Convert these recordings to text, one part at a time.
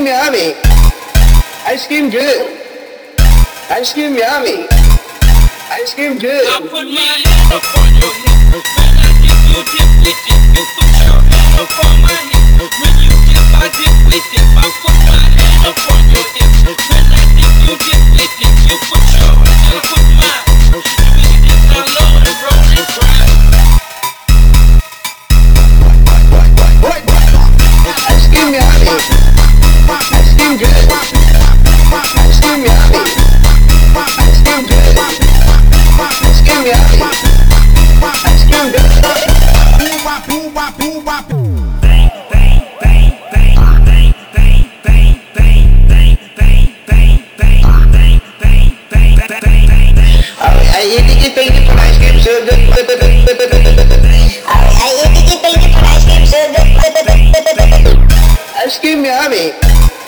cream yummy. Ice cream good. Ice cream yummy. Ice cream good. I put my hand up on your hip. When I dip, you dip with it. You put your hand up on my hip. When you dip, I dip with it. I put my hand up on your hip. When I dip, you dip with it. You put your hand up on mine. When you dip down low and roll and grind. Ice cream yummy. Ice cream good. Ice cream yummy. Ice cream good. Ice cream yummy. Ice cream good. Bang, bang, bang, bang, bang, bang, bang, bang, bang, bang, bang, bang, bang, bang, bang, bang, bang, bang. I eat it for ice cream so good. I eat it for ice cream so good. Ice cream yummy.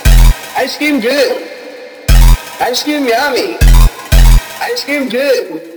Ice cream good. Ice cream yummy. Ice cream good.